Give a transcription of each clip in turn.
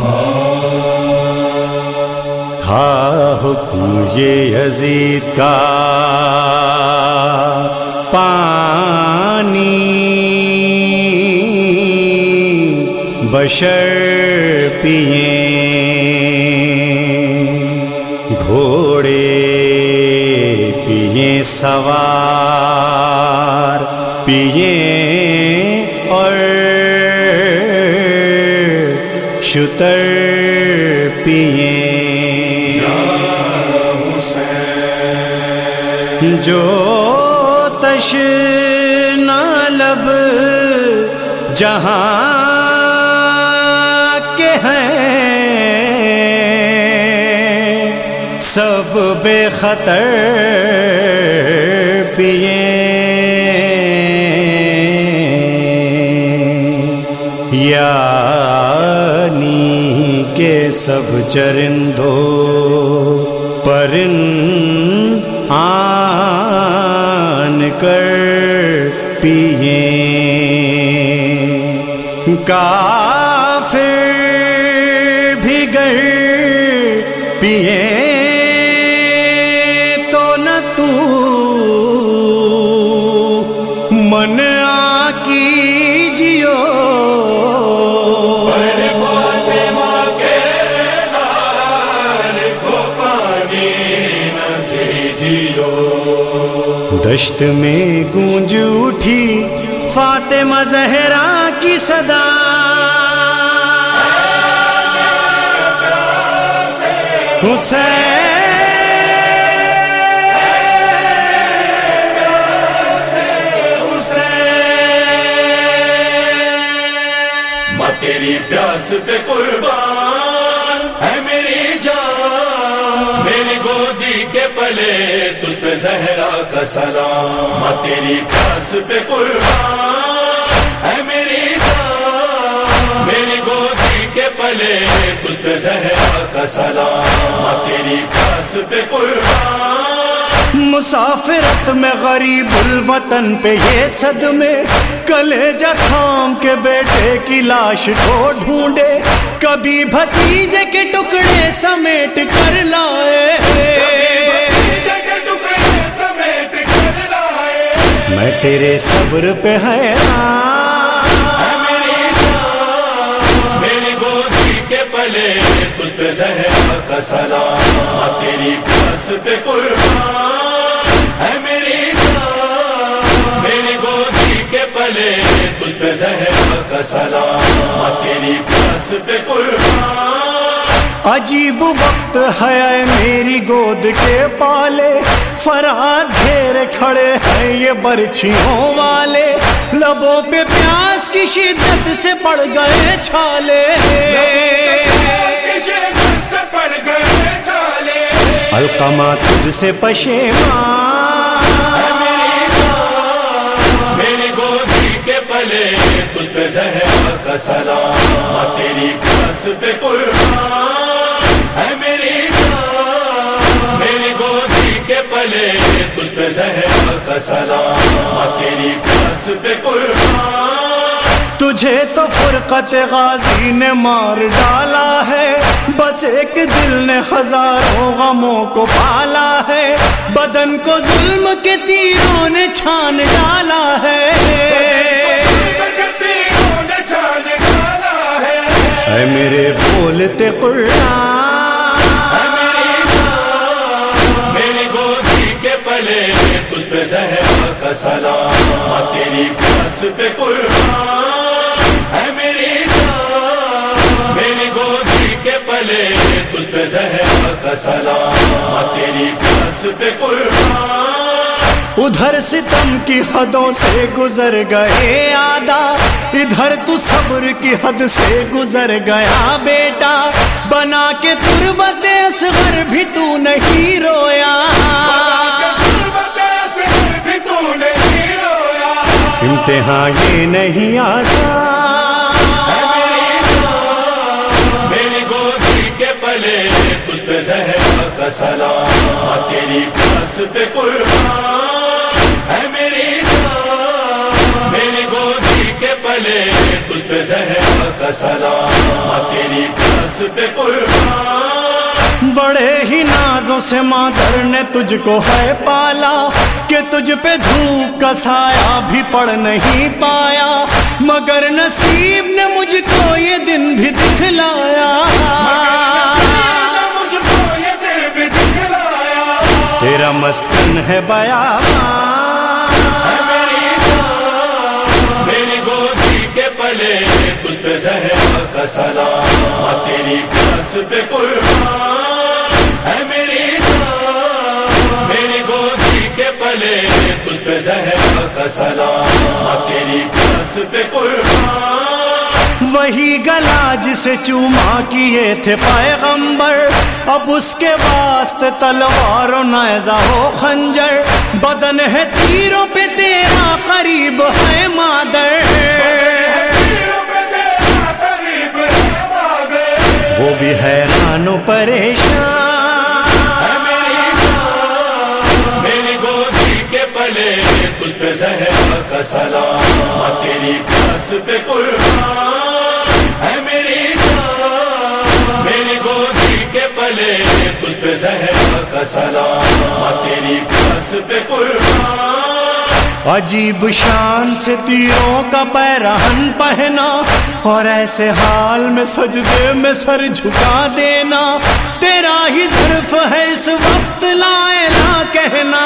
تھا حکم یہ یزید کا پانی بشر پئیں گھوڑے پئیں سوار پئیں اور شتر پئیں جو تشنہ لب جہاں کے ہیں سب بے خطر پئیں یعنی کہ سب چرندوں پرند آن کر پئیں کافر بھی گر پئیں تو نہ تو منع کیجیو دشت میں گونج اٹھی فاطمہ زہرا کی صدا ماں تیری پیاس پہ قربان ہے میری جان میری گودی کے پلے تجھ پہ زہرا کا سلام ماں تیری پیاس پہ قربان ہے میری جان میری گودی کے پلے تجھ پہ زہرا کا سلام ماں تیری پیاس پہ قربان مسافرت میں غریب الوطن پہ یہ صدمے کلیجہ تھام کے بیٹے کی لاش کو ڈھونڈے کبھی بھتیجے کے ٹکڑے سمیٹ کر لائے میں تیرے صبر پہ حیران میری گودی کے پلے تجھ پہ زہرا کا سلام تیری پیاس پہ قربان ہے میری جان میری گودی کے پلے تجھ پہ زہرا کا سلام تیری پیاس پہ قربان عجیب وقت ہے میری گود کے پالے فرات گھیر کھڑے ہیں یہ برچھیوں والے لبوں پہ پیاس کی شدت سے پڑ گئے چھالے القمہ تجھ سے پشیمان میری گودی کے پلے تجھ پہ زہرا کا سلام تیری پیاس پہ قربان ہے میری جان میری گودی کے پلے تجھ پہ زہرا کا سلام تیری پیاس پہ قربان تجھے تو فرقت غازی نے مار ڈالا ہے بس ایک دل نے ہزاروں غموں کو پالا ہے بدن کو ظلم کے تیروں نے چھان ڈالا ہے اے میرے بولتے قرآن میری گودی کے پلے تجھ پہ زہرا کا سلام تیری پیاس پہ قربان ہے میری جان میری گودی کے پلے تجھ پہ زہرا کا سلام تیری پیاس پہ قربان ادھر ستم کی حدوں سے گزر گئے آدھا ادھر تو صبر کی حد سے گزر گیا بیٹا بنا کے تربت اصغر بھی تو نہیں رویا امتحان یہ نہیں آسان میری گودی کے پلے تجھ پہ زہرا کا سلام تیری پیاس پہ قربان ہے میری جان میری گودی کے پلے تجھ پہ زہرا کا سلام تیری پیاس پہ قربان. بڑے ہی نازوں سے مادر نے تجھ کو ہے پالا کہ تجھ پہ دھوپ کا سایہ بھی پڑ نہیں پایا, مگر نصیب نے مجھ کو یہ دن بھی دکھلایا. تیرا مسکن ہے بیاباں, میری گودی کے پلے تجھ پہ زہرا کا سلام تیری پیاس پہ قربان ہے میری جان. میری گودی کے پلے تجھ پہ زہرا کا سلام تیری پیاس پہ قربان. وہی گلا جسے چوما کیے تھے پیغمبر, اب اس کے واسطے تلوار و نیزہ ہو خنجر. بدن ہے تیروں پہ تیرا قریب ہے مادر, وہ بھی حیران و پریشان. میری گودی کے پلے تجھ پہ زہرا کا سلام تیری پیاس پہ قربان ہے میری جان. میری گودی کے پلے تجھ پہ زہرا کا سلام تیری پیاس پہ قربان. عجیب شان سے تیروں کا پیرہن پہنا, اور ایسے حال میں سجدے میں سر جھکا دینا. تیرا ہی ظرف ہے اس وقت لا الہ کہنا,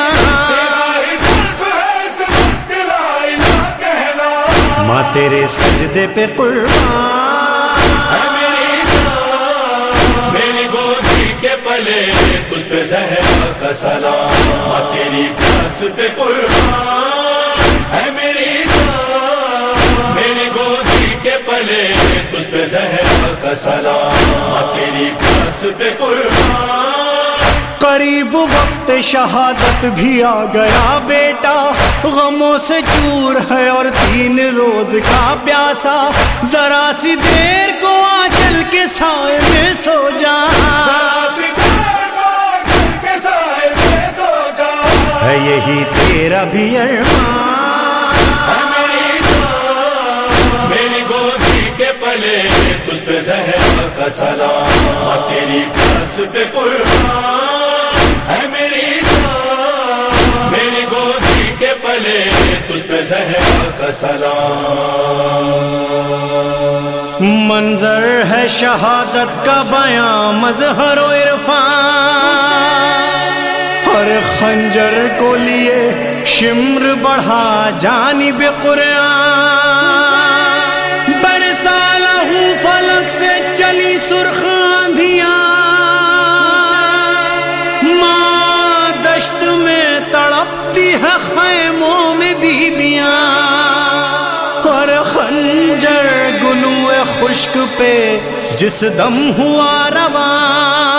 ماں تیرے سجدے پہ قربان. میری گودی کے پلے تجھ پہ زہرا کا سلام تیری پیاس پہ قربان ہے میری جان. میری گودی کے پلے تجھ پہ زہرا کا سلام تیری پیاس پہ قربان. قریب وقت شہادت بھی آ گیا بیٹا, غموں سے چور ہے اور 3 روز کا پیاسا. ذرا سی دیر کو آ چل کے سائے میں سو جا, ہے یہی تیرا بھی ارمان. میری گودی کے پلے تجھ پہ زہرا کا سلام تیری پیاس پہ قربان ہے میری جان. میری گودی کے پلے تجھ پہ زہرا کا سلام. منظر ہے شہادت کا بیاں مظہر و عرفان, اور خنجر کو لیے شمر بڑھا جانب قرآن. برسا لہو فلک سے چلی سرخ آندھیاں, ماں دشت میں تڑپتی ہے خیموں میں بیبیاں, اور خنجر گلو خشک پہ جس دم ہوا رواں.